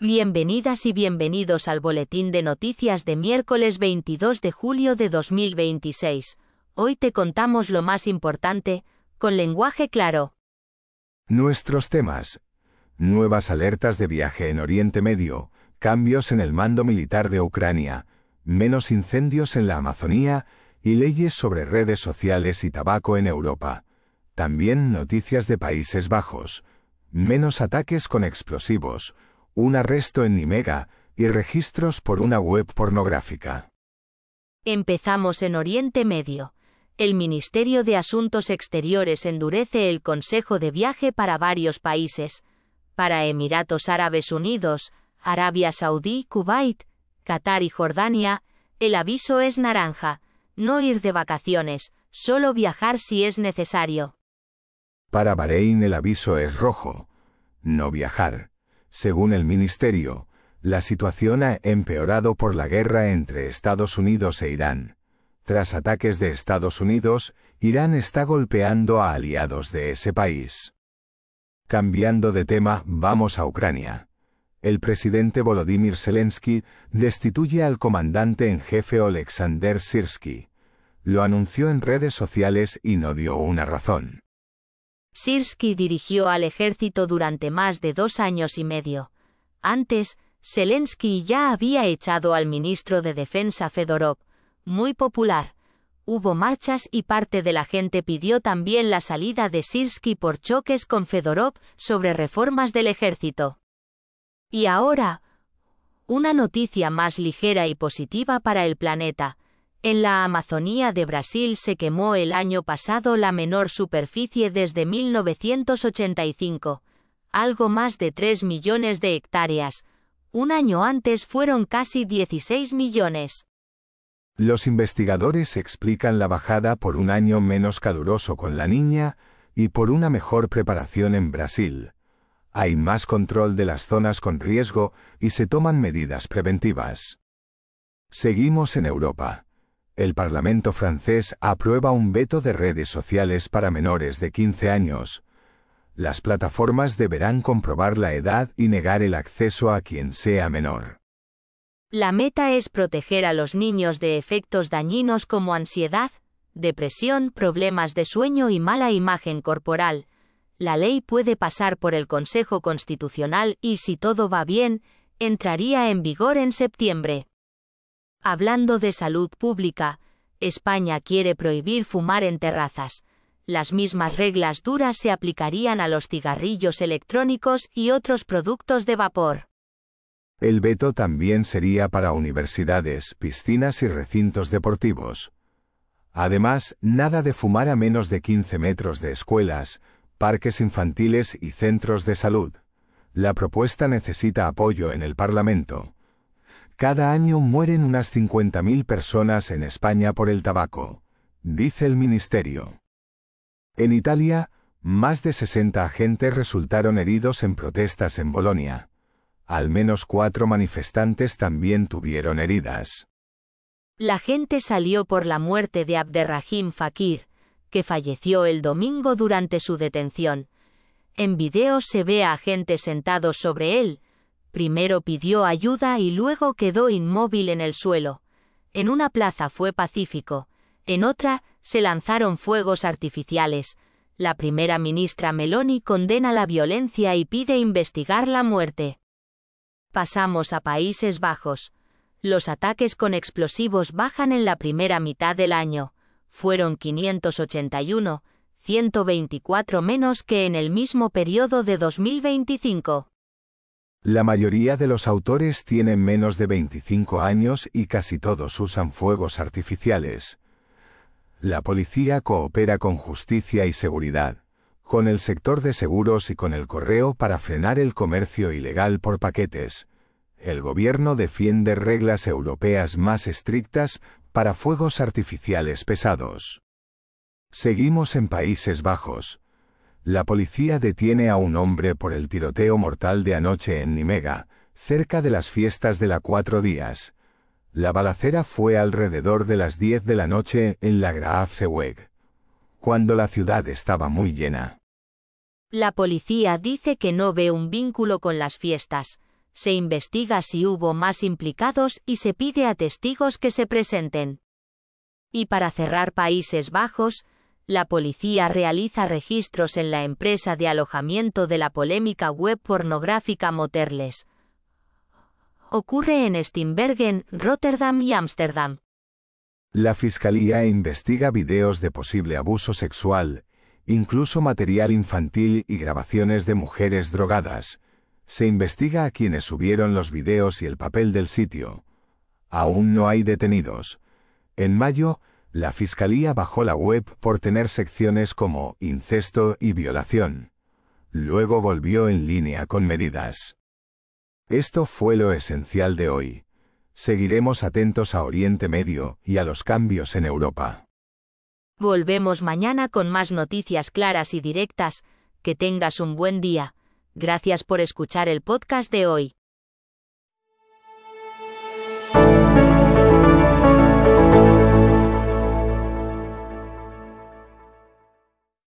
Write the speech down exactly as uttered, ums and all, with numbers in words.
Bienvenidas y bienvenidos al boletín de noticias de miércoles veintidós de julio de dos mil veintiséis. Hoy te contamos lo más importante, con lenguaje claro. Nuestros temas: nuevas alertas de viaje en Oriente Medio, cambios en el mando militar de Ucrania, menos incendios en la Amazonía y leyes sobre redes sociales y tabaco en Europa. También noticias de Países Bajos, menos ataques con explosivos, un arresto en Nimega y registros por una web pornográfica. Empezamos en Oriente Medio. El Ministerio de Asuntos Exteriores endurece el consejo de viaje para varios países. Para Emiratos Árabes Unidos, Arabia Saudí, Kuwait, Qatar y Jordania, el aviso es naranja: no ir de vacaciones, solo viajar si es necesario. Para Bahrein el aviso es rojo: no viajar. Según el ministerio, la situación ha empeorado por la guerra entre Estados Unidos e Irán. Tras ataques de Estados Unidos, Irán está golpeando a aliados de ese país. Cambiando de tema, vamos a Ucrania. El presidente Volodymyr Zelensky destituye al comandante en jefe Oleksandr Syrskyi. Lo anunció en redes sociales y no dio una razón. Syrskyi dirigió al ejército durante más de dos años y medio. Antes, Zelensky ya había echado al ministro de Defensa Fedorov, muy popular. Hubo marchas y parte de la gente pidió también la salida de Syrskyi por choques con Fedorov sobre reformas del ejército. Y ahora, una noticia más ligera y positiva para el planeta. En la Amazonía de Brasil se quemó el año pasado la menor superficie desde mil novecientos ochenta y cinco, algo más de tres millones de hectáreas. Un año antes fueron casi dieciséis millones. Los investigadores explican la bajada por un año menos caluroso con la Niña y por una mejor preparación en Brasil. Hay más control de las zonas con riesgo y se toman medidas preventivas. Seguimos en Europa. El Parlamento francés aprueba un veto de redes sociales para menores de quince años. Las plataformas deberán comprobar la edad y negar el acceso a quien sea menor. La meta es proteger a los niños de efectos dañinos como ansiedad, depresión, problemas de sueño y mala imagen corporal. La ley puede pasar por el Consejo Constitucional y, si todo va bien, entraría en vigor en septiembre. Hablando de salud pública, España quiere prohibir fumar en terrazas. Las mismas reglas duras se aplicarían a los cigarrillos electrónicos y otros productos de vapor. El veto también sería para universidades, piscinas y recintos deportivos. Además, nada de fumar a menos de quince metros de escuelas, parques infantiles y centros de salud. La propuesta necesita apoyo en el Parlamento. Cada año mueren unas cincuenta mil personas en España por el tabaco, dice el ministerio. En Italia, más de sesenta agentes resultaron heridos en protestas en Bolonia. Al menos cuatro manifestantes también tuvieron heridas. La gente salió por la muerte de Abderrahim Fakir, que falleció el domingo durante su detención. En videos se ve a agentes sentados sobre él. Primero pidió ayuda y luego quedó inmóvil en el suelo. En una plaza fue pacífico, en otra se lanzaron fuegos artificiales. La primera ministra Meloni condena la violencia y pide investigar la muerte. Pasamos a Países Bajos. Los ataques con explosivos bajan en la primera mitad del año. Fueron quinientos ochenta y uno, ciento veinticuatro menos que en el mismo periodo de dos mil veinticinco. La mayoría de los autores tienen menos de veinticinco años y casi todos usan fuegos artificiales. La policía coopera con Justicia y Seguridad, con el sector de seguros y con el correo para frenar el comercio ilegal por paquetes. El gobierno defiende reglas europeas más estrictas para fuegos artificiales pesados. Seguimos en Países Bajos. La policía detiene a un hombre por el tiroteo mortal de anoche en Nimega, cerca de las fiestas de la Cuatro Días. La balacera fue alrededor de las diez de la noche en la Graafseweg, cuando la ciudad estaba muy llena. La policía dice que no ve un vínculo con las fiestas. se investiga si hubo más implicados y se pide a testigos que se presenten. Y para cerrar Países Bajos, la policía realiza registros en la empresa de alojamiento de la polémica web pornográfica Moterles. Ocurre en Steenbergen, Rotterdam y Ámsterdam. La Fiscalía investiga videos de posible abuso sexual, incluso material infantil y grabaciones de mujeres drogadas. Se investiga a quienes subieron los videos y el papel del sitio. Aún no hay detenidos. En mayo, la Fiscalía bajó la web por tener secciones como incesto y violación. Luego volvió en línea con medidas. Esto fue lo esencial de hoy. Seguiremos atentos a Oriente Medio y a los cambios en Europa. Volvemos mañana con más noticias claras y directas. Que tengas un buen día. Gracias por escuchar el podcast de hoy.